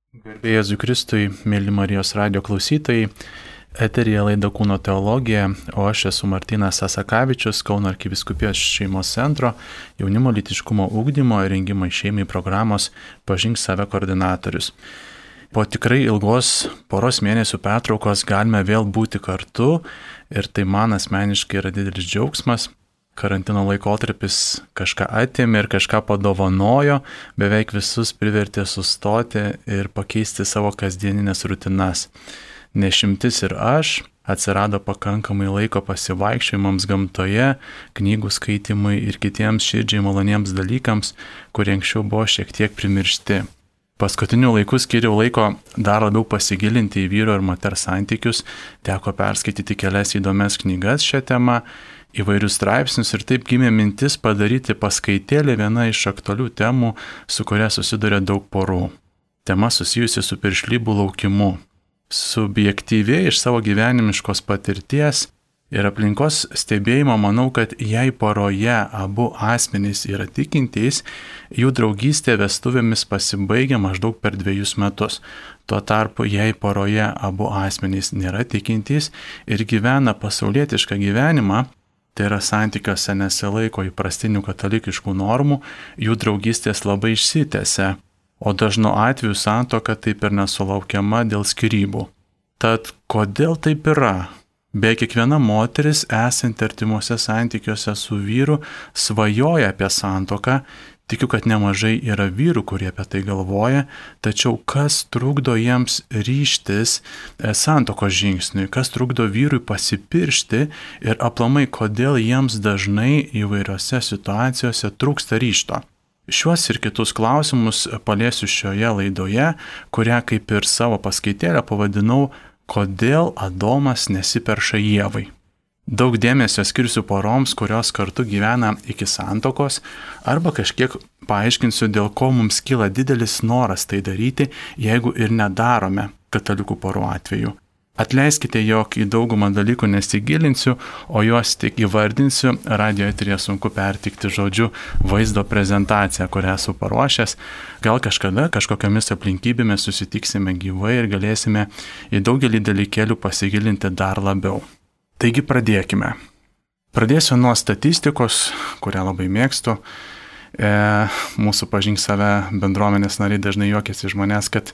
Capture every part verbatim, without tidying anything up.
Garbė Jėzui Kristui, mėly Marijos radijo klausytojai, eteryje laida Kūno teologija, o aš esu Martynas Asakavičius, Kauno arkivyskupijos šeimos centro jaunimo lytiškumo ugdymo ir rengimo šeimai programos Pažink save koordinatorius. Po tikrai ilgos poros mėnesių pertraukos galime vėl būti kartu ir tai man asmeniškai yra didelis džiaugsmas. Karantino laikotarpis kažką atėmė ir kažką padovanojo, beveik visus privertė sustoti ir pakeisti savo kasdieninės rutinas. Nešimtis ir aš, atsirado pakankamai laiko pasivaikščiojimams gamtoje, knygų skaitimui ir kitiems širdžiai maloniems dalykams, kurie anksčiau buvo šiek tiek primiršti. Paskutiniu laiku skiriau laiko dar labiau pasigilinti į vyro ir moters santykius, teko perskaityti kelias įdomias knygas šią temą, įvairius straipsnius ir taip gimė mintis padaryti paskaitėlį viena iš aktualių temų, su kuria susiduria daug porų. Tema susijusi su piršlybų laukimu. Subjektyviai iš savo gyvenimiškos patirties ir aplinkos stebėjimo manau, kad jei poroje abu asmenys yra tikintys, jų draugystė vestuvėmis pasibaigia maždaug per dviejus metus. Tuo tarpu, jei poroje abu asmenys nėra tikintys ir gyvena pasaulietišką gyvenimą, tai yra santykiuose nesilaiko įprastinių katalikiškų normų, jų draugystės labai išsitęsia, o dažnu atveju santuoka taip ir nesulaukiama dėl skyrybų. Tad kodėl taip yra? Be kiekviena moteris, esanti artimuose santykiuose su vyru, svajoja apie santuoką. Tikiu, kad nemažai yra vyrų, kurie apie tai galvoja, tačiau kas trukdo jiems ryžtis santuokos žingsniui, kas trukdo vyrui pasipiršti ir aplamai, kodėl jiems dažnai įvairiose situacijose trūksta ryžto. Šiuos ir kitus klausimus paliesiu šioje laidoje, kurią kaip ir savo paskaitėlę pavadinau "Kodėl Adomas nesiperša Ievai". Daug dėmesio skirsiu poroms, kurios kartu gyvena iki santuokos, arba kažkiek paaiškinsiu, dėl ko mums kyla didelis noras tai daryti, jeigu ir nedarome katalikų porų atveju. Atleiskite, jog į daugumą dalykų nesigilinsiu, o juos tik įvardinsiu, radio eteryje sunku pertikti žodžiu vaizdo prezentaciją, kurią esu paruošęs. Gal kažkada kažkokiamis aplinkybėmis susitiksime gyvai ir galėsime į daugelį dalykėlių pasigilinti dar labiau. Taigi pradėkime. Pradėsiu nuo statistikos, kurią labai mėgstu. E, mūsų Pažink save bendruomenės nariai dažnai juokiasi iš manęs, kad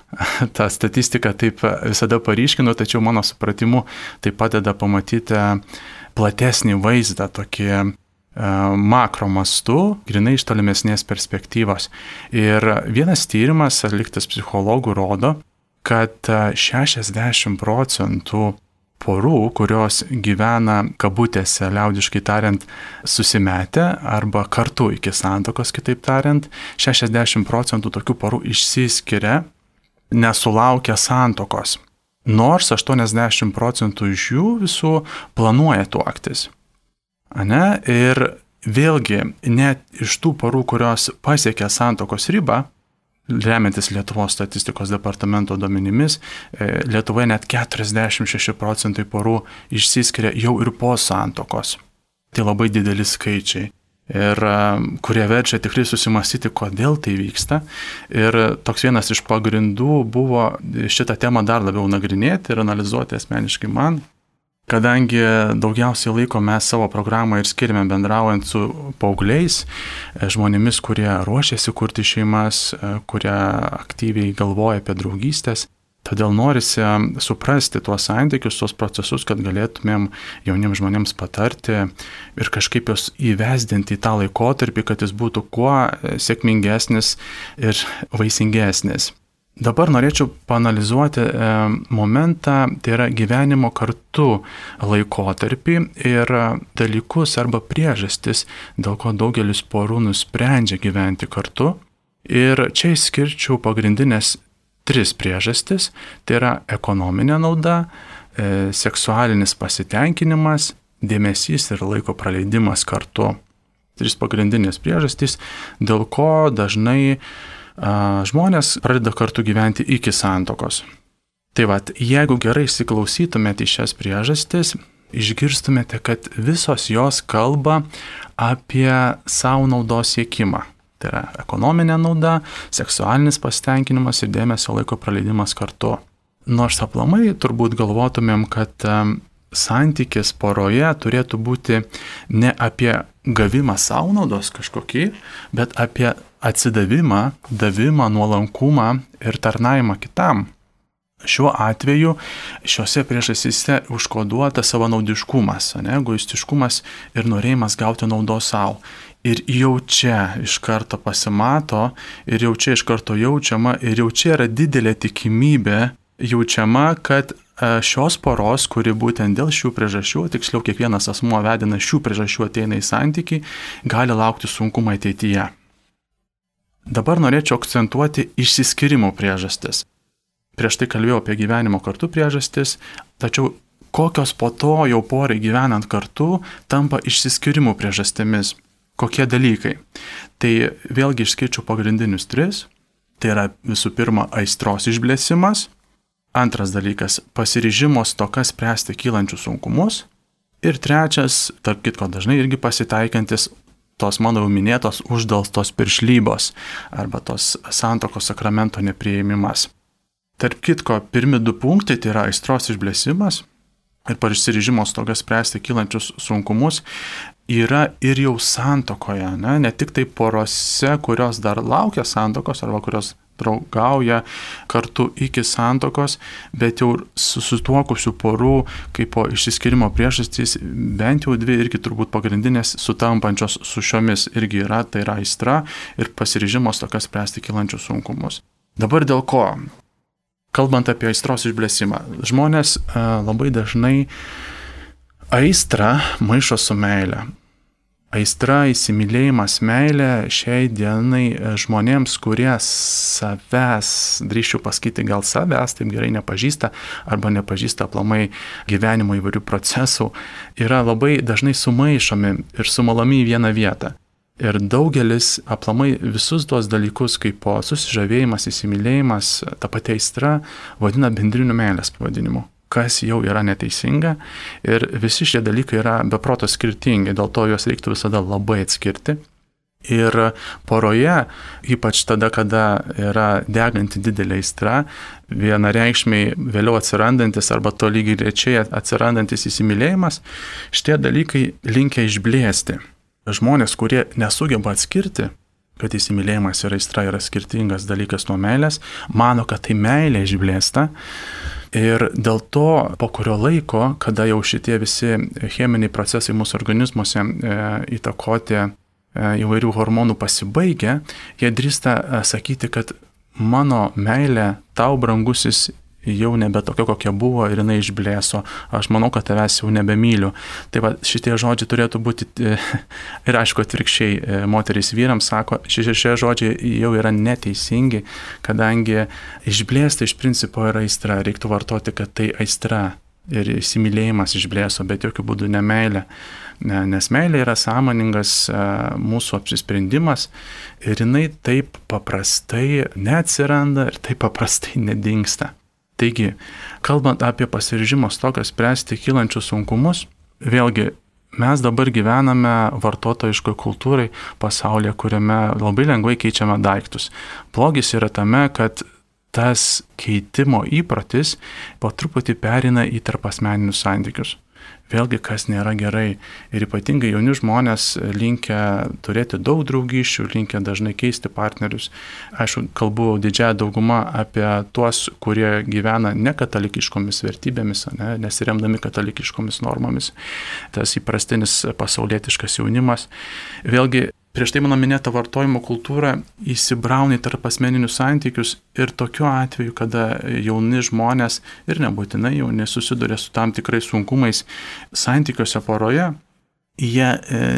tą statistiką taip visada paryškinu, tačiau mano supratimu tai padeda pamatyti platesnį vaizdą, tokį e, makro mastu, grinai iš tolimesnės perspektyvos. Ir vienas tyrimas atliktas psichologų rodo, kad šešiasdešimt procentų porų, kurios gyvena kabutėse, liaudiškai tariant, susimetę arba kartu iki santuokos, kitaip tariant, šešiasdešimt procentų tokių porų išsiskiria nesulaukę santuokos, nors aštuoniasdešimt procentų iš jų visų planuoja tuoktis. Ane? Ir vėlgi, net iš tų porų, kurios pasiekia santuokos ribą, remiantis Lietuvos statistikos departamento duomenimis, Lietuvoje net keturiasdešimt šeši procentai porų išsiskiria jau ir po santuokos. Tai labai dideli skaičiai, ir kurie verčia tikrai susimastyti, kodėl tai vyksta. Ir toks vienas iš pagrindų buvo šitą temą dar labiau nagrinėti ir analizuoti asmeniškai man. Kadangi daugiausiai laiko mes savo programą ir skiriame bendraujant su paaugliais, žmonėmis, kurie ruošiasi kurti šeimas, kurie aktyviai galvoja apie draugystės, todėl norisi suprasti tuos santykius, tuos procesus, kad galėtumėm jauniems žmonėms patarti ir kažkaip juos įvesdinti į tą laikotarpį, kad jis būtų kuo sėkmingesnis ir vaisingesnis. Dabar norėčiau paanalizuoti e, momentą, tai yra gyvenimo kartu laikotarpį ir dalykus arba priežastis, dėl ko daugelis porų nusprendžia gyventi kartu. Ir čia išskirčiau pagrindinės tris priežastis, tai yra ekonominė nauda, e, seksualinis pasitenkinimas, dėmesys ir laiko praleidimas kartu. Tris pagrindinės priežastys, dėl ko dažnai žmonės pradeda kartu gyventi iki santuokos. Tai vat, jeigu gerai įsiklausytumėte į šias priežastis, išgirstumėte, kad visos jos kalba apie savo naudos siekimą. Tai yra ekonominė nauda, seksualinis pasitenkinimas ir dėmesio laiko praleidimas kartu. Nors aplamai turbūt galvotumėm, kad santykis poroje turėtų būti ne apie gavimą savo naudos kažkokį, bet apie atsidavimą, davimą, nuolankumą ir tarnavimą kitam. Šiuo atveju šiuose priežastyse užkoduota savanaudiškumas, ne, egoistiškumas ir norėjimas gauti naudos savo. Ir jau čia iš karto pasimato, ir jau čia iš karto jaučiama, ir jau čia yra didelė tikimybė jaučiama, kad šios poros, kuri būtent dėl šių priežasčių, tiksliau kiekvienas asmuo vedina šių priežasčių ateina į santykį, gali laukti sunkumą ateityje. Dabar norėčiau akcentuoti išsiskyrimo priežastis. Prieš tai kalbėjau apie gyvenimo kartu priežastis, tačiau kokios po to jau porai gyvenant kartu tampa išsiskyrimo priežastimis. Kokie dalykai? Tai vėlgi išskirčiau pagrindinius tris. Tai yra visų pirma aistros išblėsimas. Antras dalykas – pasiryžimo stoka spręsti kylančius sunkumus. Ir trečias, tarp kitko dažnai irgi pasitaikantis, tos mano jau minėtos uždelstos piršlybos arba tos santuokos sakramento nepriėmimas. Tarp kitko, pirmi du punktai, tai yra aistros išblėsimas ir pasiryžimo stoka spręsti kylančius sunkumus, yra ir jau santuokoje, ne, ne tik tai porose, kurios dar laukia santuokos arba kurios draugauja kartu iki santuokos, bet jau susituokusių porų, kaip po išsiskyrimo priežastys, bent jau dvi irgi turbūt pagrindinės sutampančios su šiomis irgi yra, tai yra aistra ir pasiryžimo stoka spręsti kylančius sunkumus. Dabar dėl ko? Kalbant apie aistros išblėsimą, žmonės labai dažnai aistrą maišo su meile. Aistra, įsimylėjimas, meilė šiai dienai žmonėms, kurie savęs, drįsčiau pasakyti, gal savęs taip gerai nepažįsta arba nepažįsta aplamai gyvenimo įvairių procesų, yra labai dažnai sumaišomi ir sumalami į vieną vietą. Ir daugelis aplamai visus tuos dalykus, kaip po susižavėjimas, įsimylėjimas, ta pati aistra, vadina bendriniu meilės pavadinimu, kas jau yra neteisinga. Ir visi šie dalykai yra beproto skirtingi, dėl to juos reiktų visada labai atskirti. Ir poroje, ypač tada, kada yra deganti didelė aistra, vienareikšmiai vėliau atsirandantis arba to lygiai rečiai atsirandantis įsimylėjimas, šitie dalykai linkia išblėsti. Žmonės, kurie nesugeba atskirti, kad įsimylėjimas ir aistra yra skirtingas dalykas nuo meilės, mano, kad tai meilė išblėsta. Ir dėl to, po kurio laiko, kada jau šitie visi cheminiai procesai mūsų organizmuose e, įtakoti e, įvairių hormonų pasibaigia, jie drįsta e, sakyti, kad mano meilė tau, brangusis, jau nebe tokia, kokia buvo ir jinai išblėso. Aš manau, kad tavęs jau nebemyliu. Tai va, šitie žodžiai turėtų būti, ir aišku, atvirkščiai, moterys vyrams sako, šie, šie žodžiai jau yra neteisingi, kadangi išblėsta iš principo yra aistra. Reiktų vartoti, kad tai aistra ir įsimylėjimas išblėso, bet jokių būdų ne meilė. Nes meilė yra sąmoningas mūsų apsisprendimas ir jinai taip paprastai neatsiranda ir taip paprastai nedingsta. Taigi, kalbant apie pasiryžimo stoką spręsti kylančius sunkumus, vėlgi mes dabar gyvename vartotojiškoj kultūrai pasaulyje, kuriame labai lengvai keičiame daiktus. Blogis yra tame, kad tas keitimo įprotis po truputį pereina į tarpasmeninius santykius. Vėlgi, kas nėra gerai. Ir ypatingai jauni žmonės linkia turėti daug draugysčių, linkia dažnai keisti partnerius. Aišku, kalbu didžiąją daugumą apie tuos, kurie gyvena ne katalikiškomis vertybėmis, ne, nesiremdami katalikiškomis normomis. Tas įprastinis pasaulietiškas jaunimas. Vėlgi, prieš tai mano minėta vartojimo kultūra įsibrauna į tarpasmeninius santykius ir tokiu atveju, kada jauni žmonės ir nebūtinai jauni susiduria su tam tikrais sunkumais santykiuose poroje, jie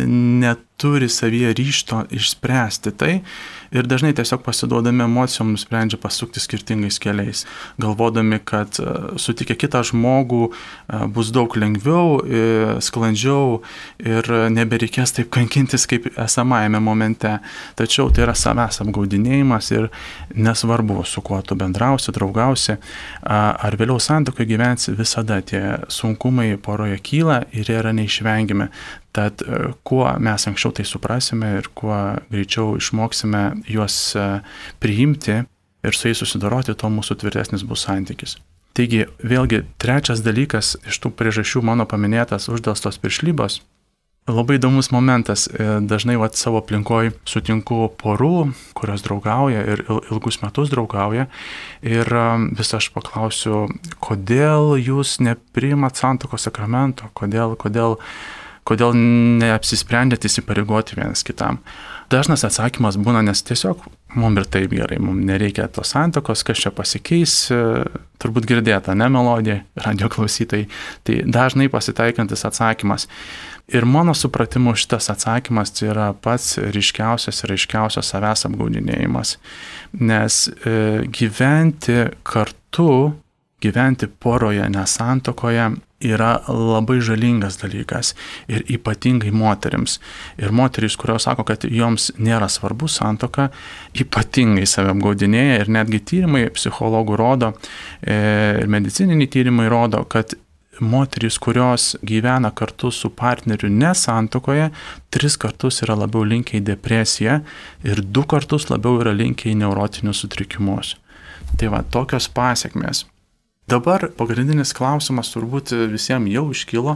neturi savyje ryžto išspręsti tai ir dažnai tiesiog pasiduodami emocijom nusprendžia pasukti skirtingais keliais, galvodami, kad sutikę kitą žmogų bus daug lengviau, sklandžiau ir nebereikės taip kankintis kaip esamajame momente. Tačiau tai yra savęs apgaudinėjimas ir nesvarbu, su kuo tu bendrausi, draugausi, ar vėliau santuokoje gyvensi, visada tie sunkumai poroje kyla ir jie yra neišvengiami. Tad kuo mes anksčiau greičiau tai suprasime ir kuo greičiau išmoksime juos priimti ir su jais susidoroti, tuo mūsų tvirtesnis bus santykis. Taigi, vėlgi, trečias dalykas iš tų priežasčių mano paminėtas uždelstos piršlybos. Labai įdomus momentas. Dažnai vat, savo aplinkoj sutinku porų, kurios draugauja ir ilgus metus draugauja. Ir vis aš paklausiu, kodėl jūs nepriimat santuokos sakramento, kodėl, kodėl, kodėl neapsisprendėt įsipareigoti vienas kitam. Dažnas atsakymas būna, nes tiesiog mums ir taip gerai, mums nereikia tos santuokos, kas čia pasikeis, turbūt girdėta, ne melodija, radio klausytojai. Tai dažnai pasitaikantis atsakymas. Ir mano supratimu šitas atsakymas tai yra pats ryškiausias ir ryškiausias savęs apgaudinėjimas. Nes e, gyventi kartu, gyventi poroje, nesantuokoje yra labai žalingas dalykas ir ypatingai moterims. Ir moterys, kurios sako, kad joms nėra svarbu santuoka, ypatingai save apgaudinėja ir netgi tyrimai psichologų rodo ir medicininiai tyrimai rodo, kad moterys, kurios gyvena kartu su partneriu nesantuokoje, tris kartus yra labiau linkę į depresiją ir du kartus labiau yra linkę į neurotinius sutrikimus. Tai va, tokios pasiekmės. Dabar pagrindinis klausimas turbūt visiems jau iškilo.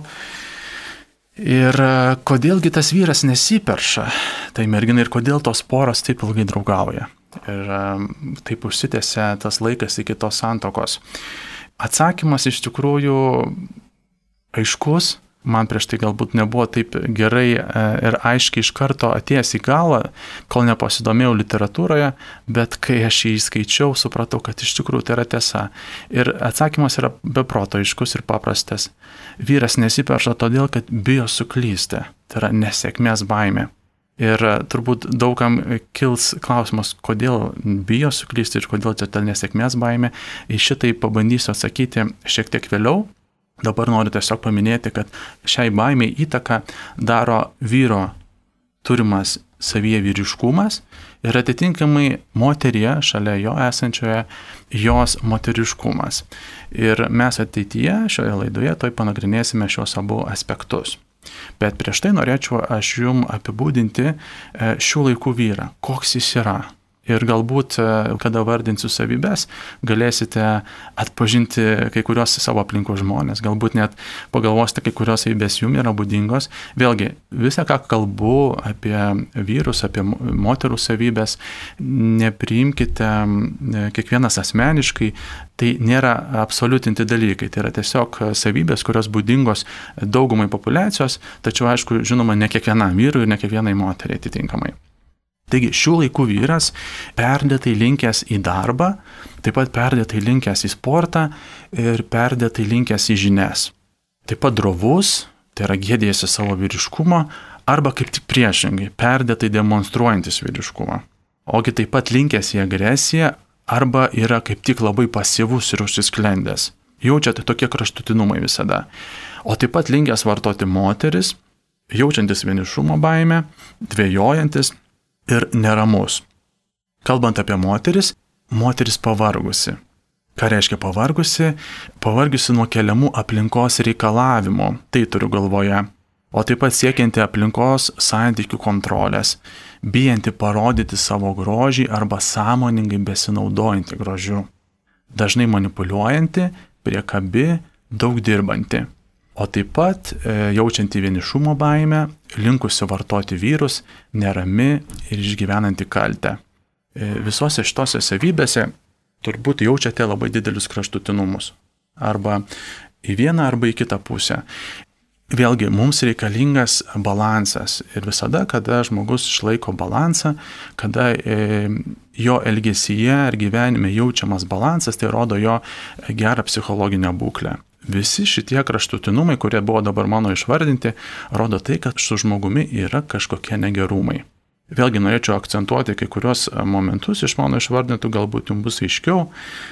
Ir kodėlgi tas vyras nesiperša, tai mergina, ir kodėl tos poros taip ilgai draugauja. Ir taip užsitęsia tas laikas iki tos santuokos. Atsakymas iš tikrųjų aiškus, man prieš tai galbūt nebuvo taip gerai ir aiškiai iš karto atėjęs į galvą, kol nepasidomėjau literatūroje, bet kai aš jį skaičiau, supratau, kad iš tikrųjų tai yra tiesa. Ir atsakymas yra beproto aiškus ir paprastas. Vyras nesiperša todėl, kad bijo suklysti. Tai yra nesėkmės baimė. Ir turbūt daugam kils klausimas, kodėl bijo suklysti ir kodėl čia ta nesėkmės baimė. Į šitai pabandysiu atsakyti šiek tiek vėliau. Dabar noriu tiesiog paminėti, kad šiai baimiai įtaką daro vyro turimas savyje vyriškumas ir atitinkamai moterie, šalia jo esančioje, jos moteriškumas. Ir mes ateityje šioje laidoje toj panagrinėsime šios abu aspektus. Bet prieš tai norėčiau aš jums apibūdinti šių laikų vyrą, koks jis yra. Ir galbūt, kada vardinsiu savybės, galėsite atpažinti kai kurios savo aplinkos žmonės. Galbūt net pagalvosite, kai kurios savybės jums yra būdingos. Vėlgi, visą, ką kalbu apie vyrus, apie moterų savybės, nepriimkite kiekvienas asmeniškai. Tai nėra absoliutinti dalykai. Tai yra tiesiog savybės, kurios būdingos daugumai populiacijos, tačiau, aišku, žinoma, ne kiekvienam vyrui ir ne kiekvienai moteriai atitinkamai. Taigi šių laikų vyras perdėtai linkęs į darbą, taip pat perdėtai linkęs į sportą ir perdėtai linkęs į žinias. Taip pat drovus, tai yra gėdėjasi savo vyriškumo, arba kaip tik priešingai, perdėtai demonstruojantis vyriškumą. Ogi taip pat linkęs į agresiją arba yra kaip tik labai pasyvus ir užsisklendęs. Jaučiate tokie kraštutinumai visada. O taip pat linkęs vartoti moteris, jaučiantis vienišumo baimę, dvejojantis ir neramus. Kalbant apie moteris, moteris pavargusi. Ką reiškia pavargusi? Pavargusi nuo keliamų aplinkos reikalavimų, tai turiu galvoje. O taip pat siekianti aplinkos santykių kontrolės, bijanti parodyti savo grožį arba sąmoningai besinaudojanti grožiu. Dažnai manipuliuojanti, priekabi, daug dirbanti. O taip pat e, jaučianti vienišumo baimę, linkusi vartoti vyrus, nerami ir išgyvenanti kaltę. E, visose šitose savybėse turbūt jaučiate labai didelius kraštutinumus. Arba į vieną, arba į kitą pusę. Vėlgi, mums reikalingas balansas. Ir visada, kada žmogus išlaiko balansą, kada e, jo elgesyje ar gyvenime jaučiamas balansas, tai rodo jo gerą psichologinę būklę. Visi šitie kraštutinumai, kurie buvo dabar mano išvardinti, rodo tai, kad su žmogumi yra kažkokie negerumai. Vėlgi norėčiau akcentuoti kai kurios momentus iš mano išvardintų, galbūt jums bus aiškiau.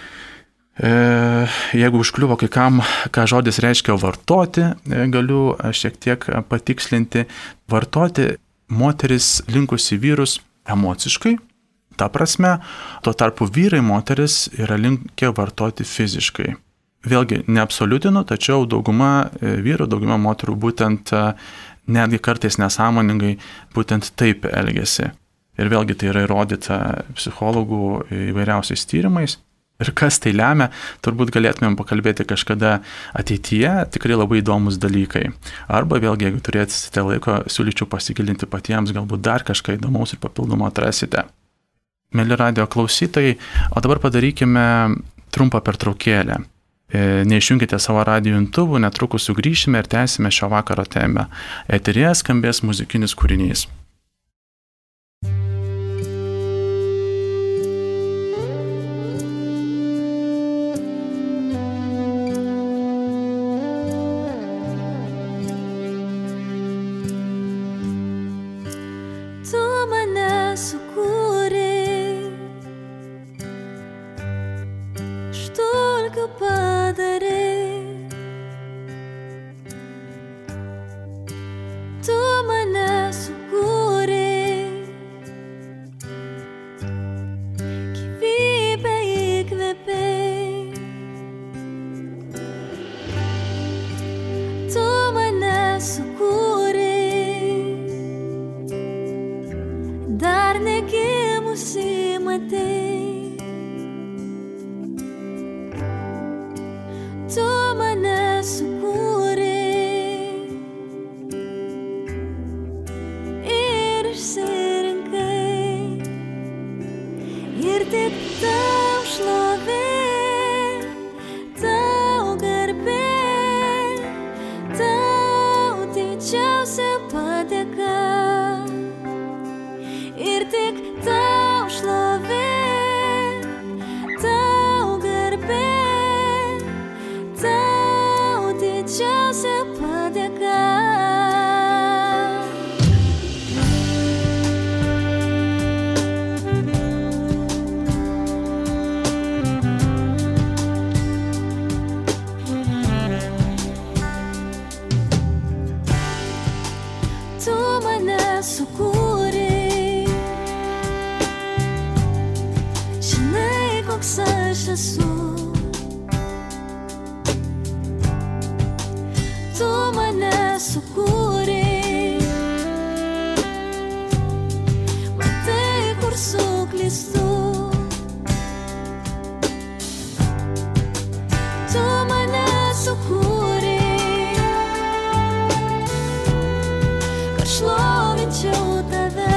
E, jeigu užkliuvo kai kam, ką žodis reiškia vartoti, galiu šiek tiek patikslinti. Vartoti moteris linkusi vyrus emociškai, ta prasme, tuo tarpu vyrai moteris yra linkę vartoti fiziškai. Vėlgi, neabsoliutinu, tačiau dauguma vyrų, dauguma moterų būtent netgi kartais nesąmoningai būtent taip elgiasi. Ir vėlgi tai yra įrodyta psichologų įvairiausiais tyrimais. Ir kas tai lemia, turbūt galėtumėm pakalbėti kažkada ateityje, tikrai labai įdomus dalykai. Arba vėlgi, jeigu turėsite laiko, siūlyčiau pasigilinti patiems, galbūt dar kažką įdomaus ir papildomo atrasite. Mėly radio klausytojai, o dabar padarykime trumpą pertraukėlę. Neišjunkite savo radijo imtuvų, netrukus sugrįšime ir tęsime šio vakaro temą. Eteryje skambės muzikinis kūrinys.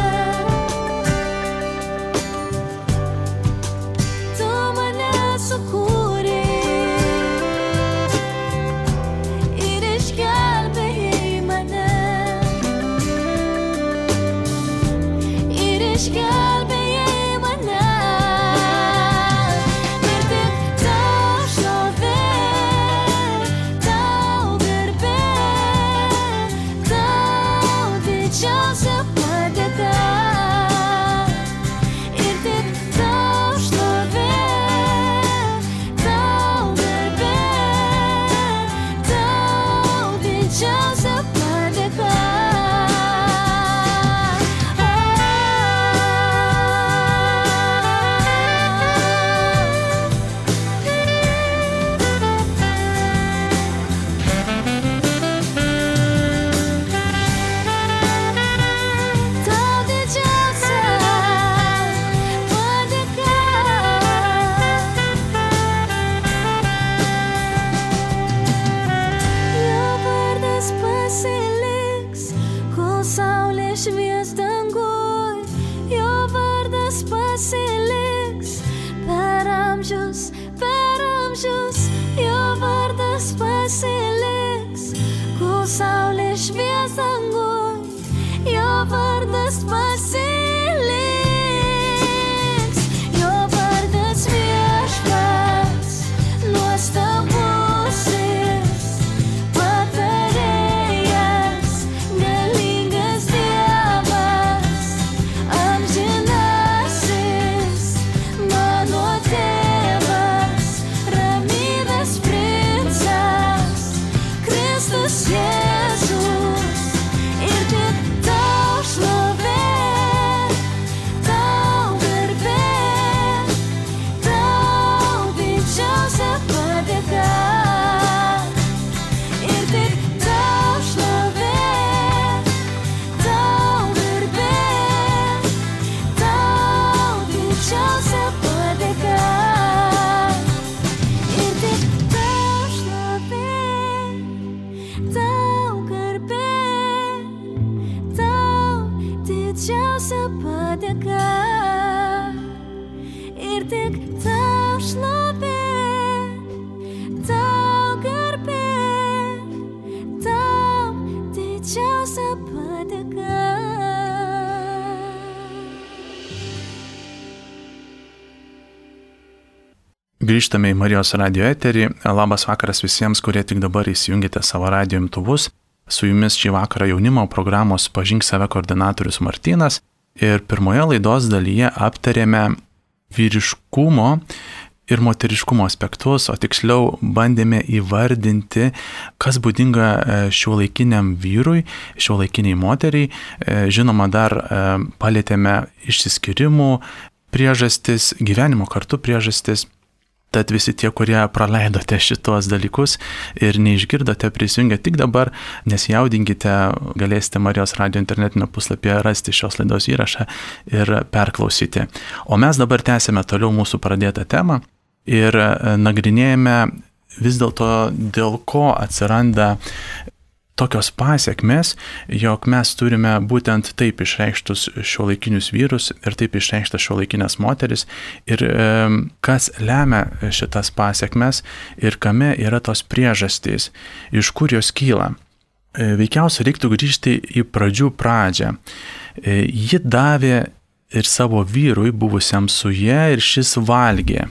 So Grįžtame į Marijos radio eterį. Labas vakaras visiems, kurie tik dabar įsijungėte savo radio imtuvus. Su jumis šį vakarą jaunimo programos Pažink save koordinatorius Martynas. Ir pirmoje laidos dalyje aptarėme vyriškumo ir moteriškumo aspektus, o tiksliau bandėme įvardinti, kas būdinga šiuolaikiniam vyrui, šiuolaikiniai moteriai. Žinoma, dar palėtėme išsiskyrimų priežastis, gyvenimo kartu priežastis. Tad visi tie, kurie praleidote šitos dalykus ir neišgirdote, prisijungę tik dabar, nesijaudinkite, galėsite Marijos radio internetinio puslapyje rasti šios laidos įrašą ir perklausyti. O mes dabar tęsime toliau mūsų pradėtą temą ir nagrinėjame vis dėlto, dėl ko atsiranda tokios pasiekmės, jog mes turime būtent taip išreikštus šiuolaikinius vyrus ir taip išreikštas šiuolaikinės moteris ir e, kas lemia šitas pasiekmes ir kame yra tos priežastys, iš kur jos kyla. E, veikiausiai reiktų grįžti į pradžių pradžią. E, ji davė ir savo vyrui buvusiam su ja ir šis valgė.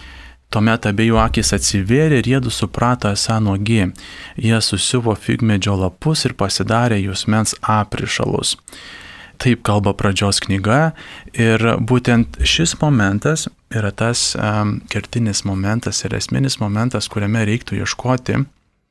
Tuomet abiejų akys atsivėrė ir jiedu suprato esą nuogi. Jie susiuvo figmedžio lapus ir pasidarė juosmens aprišalus. Taip kalba pradžios knyga ir būtent šis momentas yra tas um, kertinis momentas ir esminis momentas, kuriame reiktų ieškoti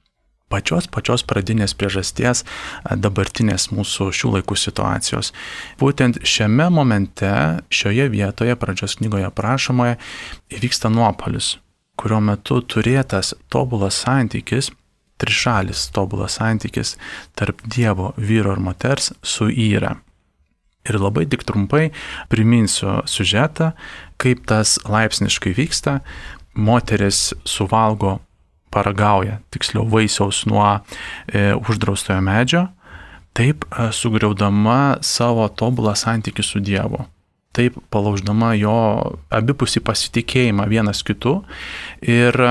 pačios pačios pradinės priežasties dabartinės mūsų šių laikų situacijos. Būtent šiame momente, šioje vietoje, pradžios knygoje aprašomoje, įvyksta nuopuolis, kurio metu turėtas tobulas santykis, trišalis tobulas santykis tarp Dievo, vyro ir moters suyra. Ir labai tik trumpai priminsiu siužetą, kaip tas laipsniškai vyksta. Moteris suvalgo, paragauja, tiksliau vaisiaus nuo e, uždraustojo medžio, taip e, sugriaudama savo tobulą santykį su Dievu, taip palauždama jo abipusį pasitikėjimą vienas kitu ir e,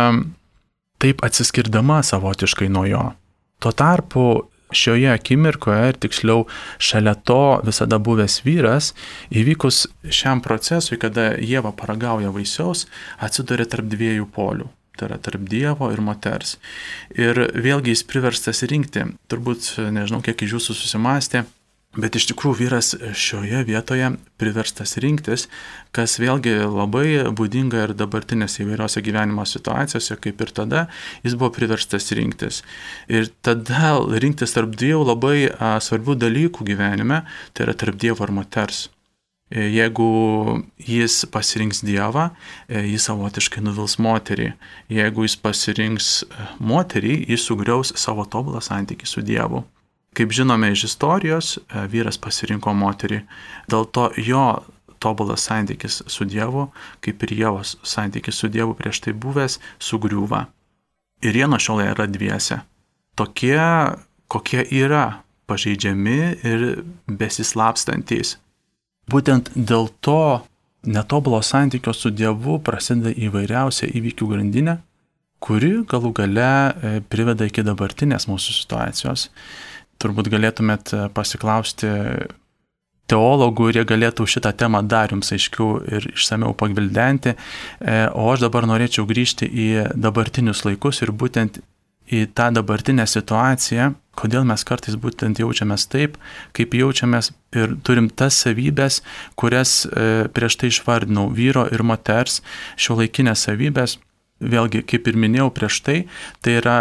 taip atsiskirdama savotiškai nuo jo. Tuo tarpu šioje akimirkoje ir tiksliau šalia to visada buvęs vyras, įvykus šiam procesui, kada Ieva paragauja vaisiaus, atsiduria tarp dviejų polių. Tai yra tarp Dievo ir moters. Ir vėlgi jis priverstas rinkti. Turbūt, nežinau, kiek iš jūsų susimąstė, bet iš tikrųjų vyras šioje vietoje priverstas rinktis, kas vėlgi labai būdinga ir dabartinėse įvairiose gyvenimo situacijose, kaip ir tada, jis buvo priverstas rinktis. Ir tada rinktis tarp dviejų labai a, svarbių dalykų gyvenime, tai yra tarp Dievo ir moters. Jeigu jis pasirinks Dievą, jis savotiškai nuvils moterį. Jeigu jis pasirinks moterį, jis sugriaus savo tobulą santykį su Dievu. Kaip žinome iš istorijos, vyras pasirinko moterį. Dėl to jo tobulas santykis su Dievu, kaip ir Ievos santykis su Dievu prieš tai buvęs, sugriūva. Ir jie nuo šiol yra dviese. Tokie, kokie yra, pažeidžiami ir besislapstantys. Būtent dėl to netobulo santykio su Dievu prasideda įvairiausia įvykių grandinė, kuri galų gale priveda iki dabartinės mūsų situacijos. Turbūt galėtumėt pasiklausti teologų ir jie galėtų šitą temą dar jums aiškiau ir išsamiau pagvildenti, o aš dabar norėčiau grįžti į dabartinius laikus ir būtent į tą dabartinę situaciją, kodėl mes kartais būtent jaučiamės taip, kaip jaučiamės ir turim tas savybės, kurias e, prieš tai išvardinau, vyro ir moters šiuolaikinės savybės. Vėlgi, kaip ir minėjau prieš tai, tai yra,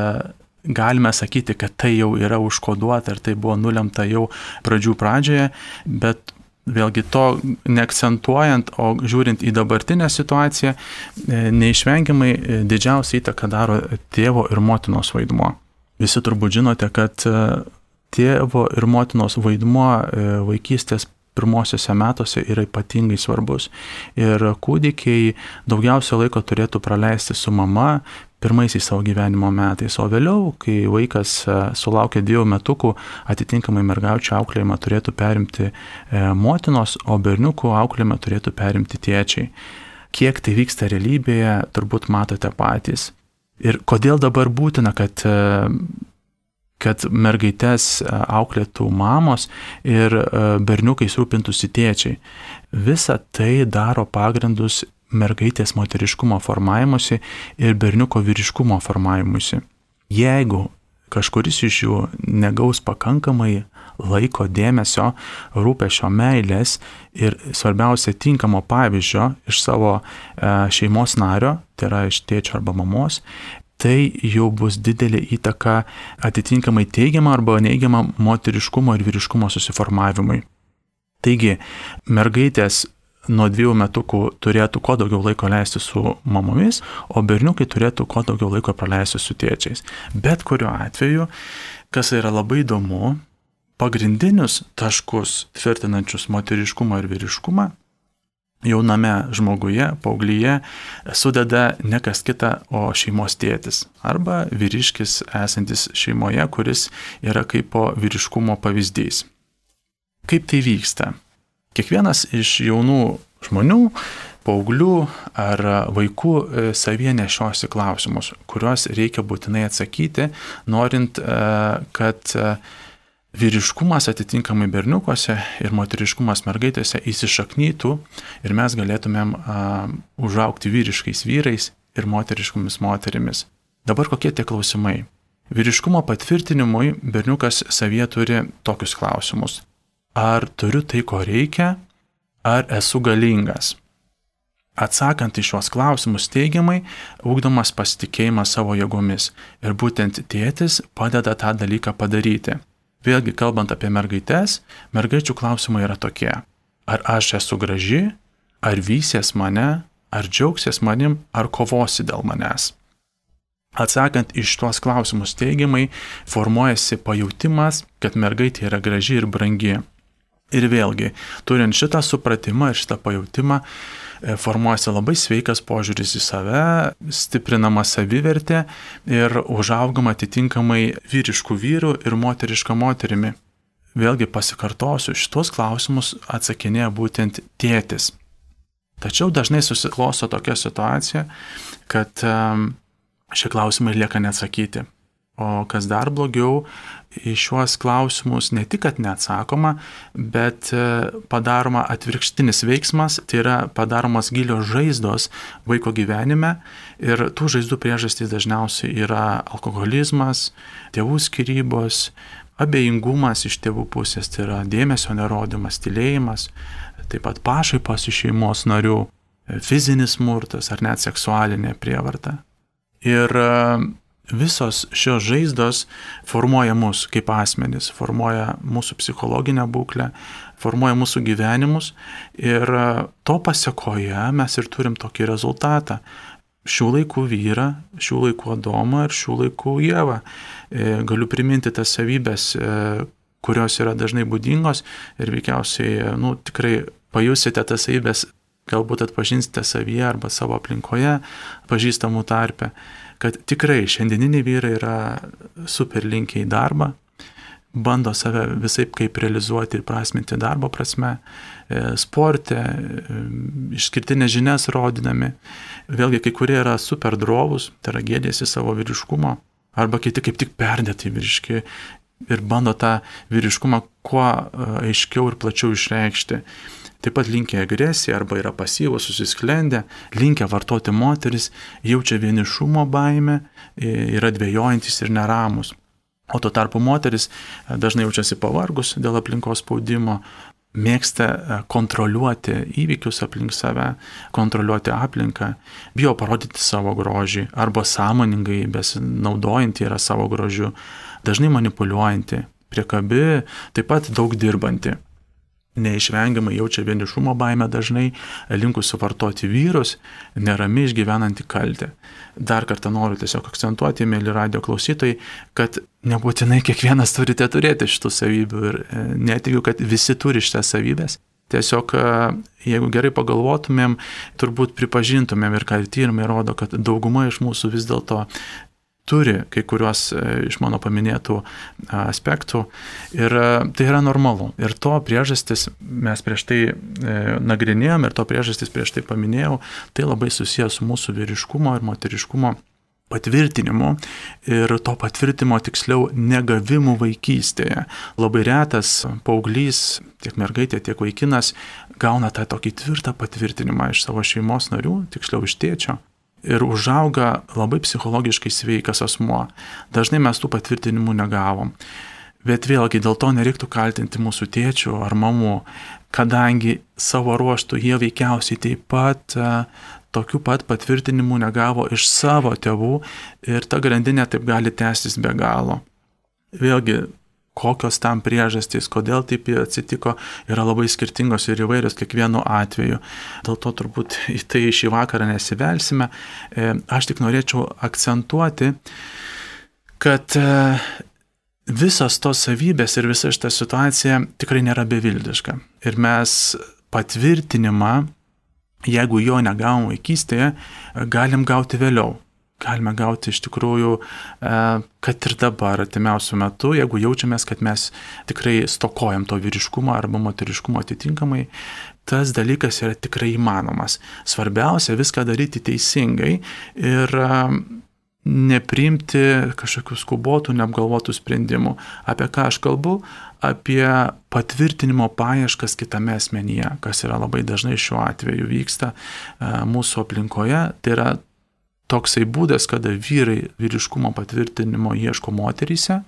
e, galime sakyti, kad tai jau yra užkoduota ir tai buvo nulemta jau pradžių pradžioje, bet vėlgi to neakcentuojant, o žiūrint į dabartinę situaciją, neišvengiamai didžiausią įtaką daro tėvo ir motinos vaidmuo. Visi turbūt žinote, kad tėvo ir motinos vaidmuo vaikystės pirmosiuose metuose yra ypatingai svarbus. Ir kūdikiai daugiausia laiko turėtų praleisti su mama pirmaisiais savo gyvenimo metais, o vėliau, kai vaikas sulaukia dviejų metukų, atitinkamai mergaičių auklėjimą turėtų perimti motinos, o berniukų auklėjimą turėtų perimti tėčiai. Kiek tai vyksta realybėje, turbūt matote patys. Ir kodėl dabar būtina, kad kad mergaitės auklėtų mamos ir berniukais rūpintųsi tėčiai. Visa tai daro pagrindus mergaitės moteriškumo formavimusi ir berniuko vyriškumo formavimusi. Jeigu kažkuris iš jų negaus pakankamai laiko, dėmesio, rūpesčio, meilės ir svarbiausia tinkamo pavyzdžio iš savo šeimos nario, tai yra iš tėčio arba mamos, tai jau bus didelė įtaka atitinkamai teigiama arba neigiama moteriškumo ir vyriškumo susiformavimui. Taigi, mergaitės nuo dviejų metukų turėtų kuo daugiau laiko leisti su mamomis, o berniukai turėtų kuo daugiau laiko praleisti su tėčiais. Bet kuriuo atveju, kas yra labai įdomu, pagrindinius taškus tvirtinančius moteriškumą ir vyriškumą jauname žmoguje, paaugyje sudeda ne kas kita, o šeimos tėtis arba vyriškis esantis šeimoje, kuris yra kaip po vyriškumo pavyzdys. Kaip tai vyksta? Kiekvienas iš jaunų žmonių, paauglių ar vaikų savyje nešiosi klausimus, kuriuos reikia būtinai atsakyti, norint, kad vyriškumas atitinkamai berniukuose ir moteriškumas mergaitėse įsišaknytų ir mes galėtumėm uh, užaugti vyriškais vyrais ir moteriškomis moterimis. Dabar kokie tie klausimai? Vyriškumo patvirtinimui berniukas savyje turi tokius klausimus. Ar turiu tai, ko reikia? Ar esu galingas? Atsakant į šios klausimus teigiamai, ugdomas pasitikėjimas savo jėgomis ir būtent tėtis padeda tą dalyką padaryti. Vėlgi, kalbant apie mergaites, mergaičių klausimai yra tokie. Ar aš esu graži, ar vysies mane, ar džiaugsies manim, ar kovosi dėl manęs. Atsakant iš tuos klausimus teigiamai, formuojasi pajautimas, kad mergaitė yra graži ir brangi. Ir vėlgi, turint šitą supratimą ir šitą pajautimą, formuojasi labai sveikas požiūris į save, stiprinama savivertė ir užaugama atitinkamai vyriškų vyrų ir moteriška moterimi. Vėlgi pasikartosiu, šitos klausimus atsakinėja būtent tėtis. Tačiau dažnai susiklosto tokia situacija, kad šie klausimai lieka neatsakyti. O kas dar blogiau, į šiuos klausimus ne tik, kad neatsakoma, bet padaroma atvirkštinis veiksmas, tai yra padaromos gilios žaizdos vaiko gyvenime ir tų žaizdų priežastys dažniausiai yra alkoholizmas, tėvų skyrybos, abejingumas iš tėvų pusės, tai yra dėmesio nerodymas, tylėjimas, taip pat pašaipos iš šeimos narių, fizinis smurtas ar net seksualinė prievarta. Ir visos šios žaizdos formuoja mus kaip asmenis, formuoja mūsų psichologinę būklę, formuoja mūsų gyvenimus ir to pasekoje mes ir turim tokį rezultatą. Šių laikų vyrą, šių laikų Adomą ir šių laikų Ievą. Galiu priminti tas savybės, kurios yra dažnai būdingos ir veikiausiai, nu, tikrai pajusite tas savybės, galbūt atpažinsite savyje arba savo aplinkoje, pažįstamų tarpe, kad tikrai šiandieniniai vyrai yra super linkę į darbą, bando save visaip kaip realizuoti ir prasminti darbo prasme, sporte, išskirtinės žinias rodinami. Vėlgi, kai kurie yra super drovus, tai yra gėdėsi savo vyriškumo, arba kiti kaip tik perdėtai vyriški ir bando tą vyriškumą kuo aiškiau ir plačiau išreikšti. Taip pat linkę agresiją arba yra pasyvūs, susisklendę, linkę vartoti moteris, jaučia vienišumo baimę, yra dvejojantis ir neramus. O tuo tarpu moteris dažnai jaučiasi pavargus dėl aplinkos spaudimo, mėgsta kontroliuoti įvykius aplink save, kontroliuoti aplinką, bijo parodyti savo grožį arba sąmoningai besinaudojanti yra savo grožiu, dažnai manipuliuojanti, priekabi, taip pat daug dirbanti. Neišvengiamai jaučia vienišumo baimę dažnai, linkusi vartoti vyrus, neramiai išgyvenanti kaltę. Dar kartą noriu tiesiog akcentuoti, mėly radijo klausytojai, kad nebūtinai kiekvienas turite turėti šitų savybių ir netikiu, kad visi turi šitas savybės. Tiesiog, jeigu gerai pagalvotumėm, turbūt pripažintumėm ir ką tyrimai rodo, kad dauguma iš mūsų vis dėlto turi kai kuriuos iš mano paminėtų aspektų ir tai yra normalu. Ir to priežastis mes prieš tai nagrinėjom ir to priežastis prieš tai paminėjau, tai labai susijęs su mūsų vyriškumo ir moteriškumo patvirtinimu ir to patvirtimo tiksliau negavimu vaikystėje. Labai retas paauglys, tiek mergaitė, tiek vaikinas gauna tą tokį tvirtą patvirtinimą iš savo šeimos narių, tiksliau iš tėčio, ir užauga labai psichologiškai sveikas asmuo. Dažnai mes tų patvirtinimų negavom. Bet vėlgi dėl to nereiktų kaltinti mūsų tėčių ar mamų, kadangi savo ruoštų jie veikiausiai taip pat tokių pat patvirtinimų negavo iš savo tėvų ir ta grandinė taip gali tęstis be galo. Vėlgi, kokios tam priežastys, kodėl taip atsitiko, yra labai skirtingos ir įvairios kiekvienu atveju. Dėl to turbūt į tai šį vakarą nesivelsime. Aš tik norėčiau akcentuoti, kad visos tos savybės ir visa šita situacija tikrai nėra beviltiška. Ir mes patvirtinimą, jeigu jo negavom vaikystėje, galim gauti vėliau. Galime gauti iš tikrųjų, kad ir dabar, artimiausiu metu, jeigu jaučiamės, kad mes tikrai stokojam to vyriškumo arba moteriškumo atitinkamai, tas dalykas yra tikrai įmanomas. Svarbiausia viską daryti teisingai ir nepriimti kažkokių skubotų, neapgalvotų sprendimų. Apie ką aš kalbu? Apie patvirtinimo paieškas kitame asmenyje, kas yra labai dažnai šiuo atveju vyksta mūsų aplinkoje. Tai yra toksai būdas, kada vyrai vyriškumo patvirtinimo ieško moteryse,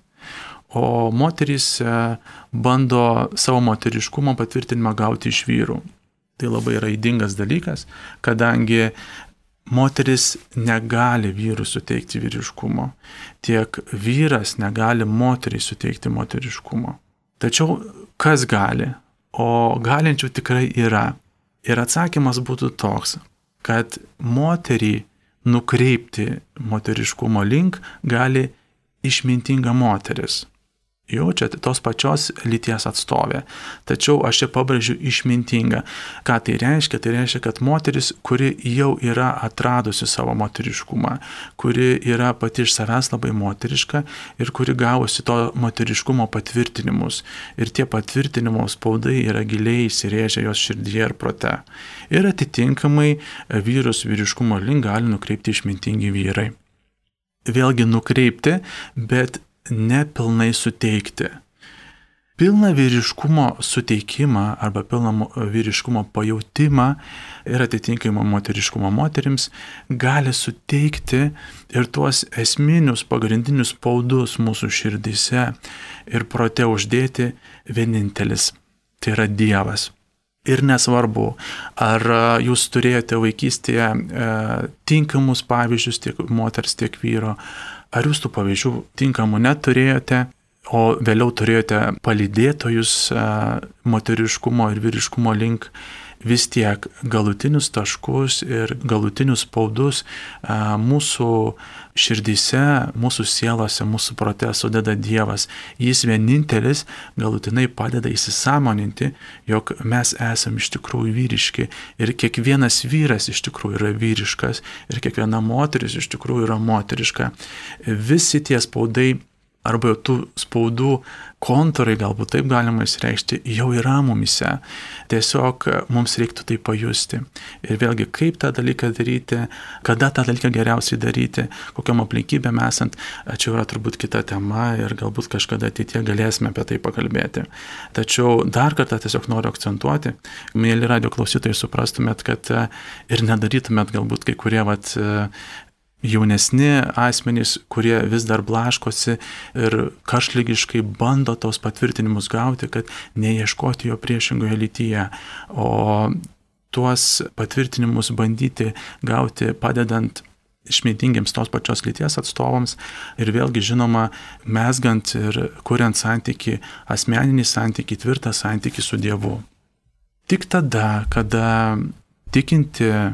o moterys bando savo moteriškumo patvirtinimą gauti iš vyrų. Tai labai yra ydingas dalykas, kadangi moteris negali vyrui suteikti vyriškumo, tiek vyras negali moteriai suteikti moteriškumo. Tačiau kas gali? O galinčių tikrai yra. Ir atsakymas būtų toks, kad moterį nukreipti moteriškumo link gali išmintinga moteris. Jaučiate, tos pačios lyties atstovė. Tačiau aš čia pabrėžiu išmintinga. Ką tai reiškia? Tai reiškia, kad moteris, kuri jau yra atradusi savo moteriškumą, kuri yra pati iš savęs labai moteriška ir kuri gavusi to moteriškumo patvirtinimus. Ir tie patvirtinimo spaudai yra giliai įsirėžę jos širdyje ir prote. Ir atitinkamai vyrus vyriškumo link gali nukreipti išmintingi vyrai. Vėlgi nukreipti, bet nepilnai suteikti. Pilną vyriškumo suteikimą arba pilną vyriškumo pajautimą ir atitinkamą moteriškumą moterims gali suteikti ir tuos esminius pagrindinius spaudus mūsų širdyse ir prote uždėti vienintelis. Tai yra Dievas. Ir nesvarbu, ar jūs turėjote vaikystėje e, tinkamus pavyzdžius tiek moters, tiek vyro, ar jūs tų pavyzdžių tinkamų neturėjote, o vėliau turėjote palydėtojus e, moteriškumo ir vyriškumo link, vis tiek galutinius taškus ir galutinius spaudus e, mūsų širdyse, mūsų sielose, mūsų prote sudeda Dievas. Jis vienintelis galutinai padeda įsisąmoninti, jog mes esame iš tikrųjų vyriški ir kiekvienas vyras iš tikrųjų yra vyriškas ir kiekviena moteris iš tikrųjų yra moteriška. Visi tie spaudai arba jau tų spaudų kontūrai, galbūt taip galima įsireikšti, jau yra mumise. Tiesiog mums reiktų tai pajusti. Ir vėlgi, kaip tą dalyką daryti, kada tą dalyką geriausiai daryti, kokiam aplinkybėm esant, čia yra turbūt kita tema ir galbūt kažkada ateityje galėsime apie tai pakalbėti. Tačiau dar kartą tiesiog noriu akcentuoti, mėly radio klausytojai, suprastumėt, kad ir nedarytumėt galbūt kai kurie vat, jaunesni asmenys, kurie vis dar blaškosi ir karštligiškai bando tos patvirtinimus gauti, kad neieškoti jo priešingoje lytyje, o tuos patvirtinimus bandyti gauti padedant išmintingiams tos pačios lyties atstovams ir vėlgi žinoma mezgant ir kuriant santyki, asmeninį santyki, tvirtą santyki su Dievu. Tik tada, kada tikinti e,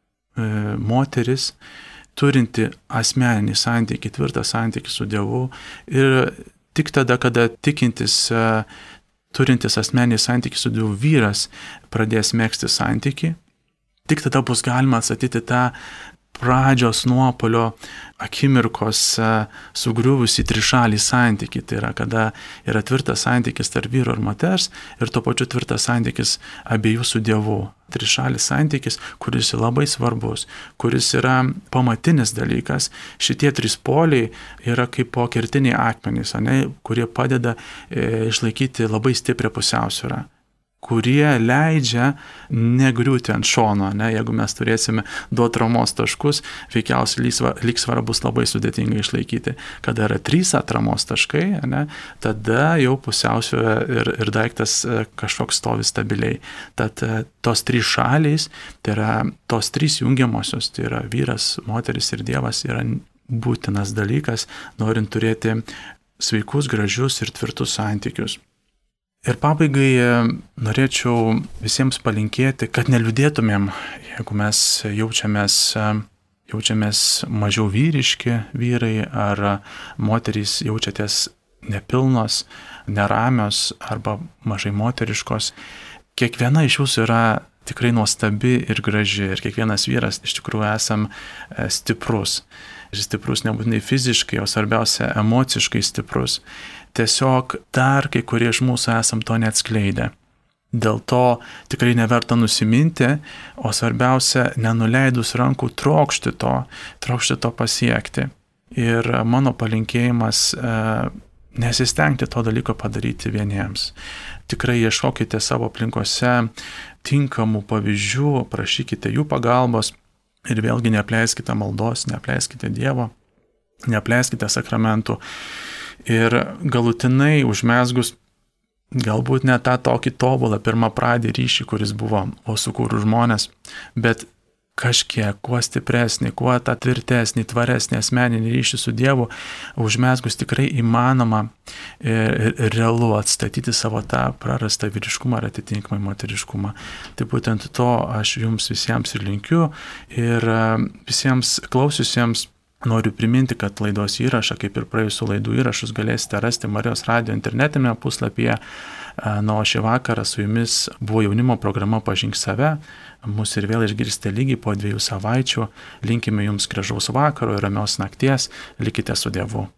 moteris turinti asmeninį santykį, tvirtą santykį su Dievu ir tik tada, kada tikintis, turintis asmeninį santykį su Dievu vyras pradės megzti santykį, tik tada bus galima atstatyti tą pradžios nuopolio akimirkos sugriuvusi trišalį santykį. Tai yra, kada yra tvirtas santykis tarp vyro ir moters ir tuo pačiu tvirtas santykis abiejų su Dievu. Trišalis santykis, kuris labai svarbus, kuris yra pamatinis dalykas. Šitie trys poliai yra kaip po kertiniai akmenys, ne, kurie padeda e, išlaikyti labai stiprią pusiausvyrą, kurie leidžia negriūti ant šono. Ne? Jeigu mes turėsime du atramos taškus, veikiausiai lygsvarą bus labai sudėtinga išlaikyti. Kada yra trys atramos taškai, ne? Tada jau pusiausvyrą ir, ir daiktas kažkoks stovi stabiliai. Tad tos trys šalys, tai yra tos trys jungiamosios, tai yra vyras, moteris ir Dievas, yra būtinas dalykas, norint turėti sveikus, gražius ir tvirtus santykius. Ir pabaigai norėčiau visiems palinkėti, kad neliūdėtumėm, jeigu mes jaučiamės, jaučiamės mažiau vyriški vyrai ar moterys jaučiatės nepilnos, neramios arba mažai moteriškos. Kiekviena iš jūsų yra tikrai nuostabi ir graži ir kiekvienas vyras iš tikrųjų esam stiprus. Ir stiprus nebūtinai fiziškai, o svarbiausia emociškai stiprus. Tiesiog dar kai kurie iš mūsų esam to neatskleidę. Dėl to tikrai neverta nusiminti, o svarbiausia nenuleidus rankų trokšti to, trokšti to pasiekti. Ir mano palinkėjimas e, nesistengti to dalyko padaryti vieniems. Tikrai ieškokite savo aplinkose tinkamų pavyzdžių, prašykite jų pagalbos ir vėlgi neapleiskite maldos, neapleiskite Dievo, neapleiskite sakramentų. Ir galutinai užmesgus galbūt ne tą tokį tobulą pirmą pradį ryšį, kuris buvo o sukūrus žmonės, bet kažkiek, kuo stipresnį, kuo tą tvirtesnį, tvaresnį asmeninį ryšį su Dievu, užmesgus tikrai įmanoma ir, ir realu atstatyti savo tą prarastą vyriškumą ar atitinkamai moteriškumą. Tai būtent to aš jums visiems ir linkiu ir visiems klausiusiems noriu priminti, kad laidos įrašą, kaip ir praėjusių laidų įrašus, galėsite rasti Marijos radijo internetinėme puslapyje. Na, o šį vakarą su jumis buvo jaunimo programa Pažink save. Mus ir vėl išgirsite lygiai po dviejų savaičių. Linkime jums gražaus vakaro ir ramios nakties. Likite su Dievu.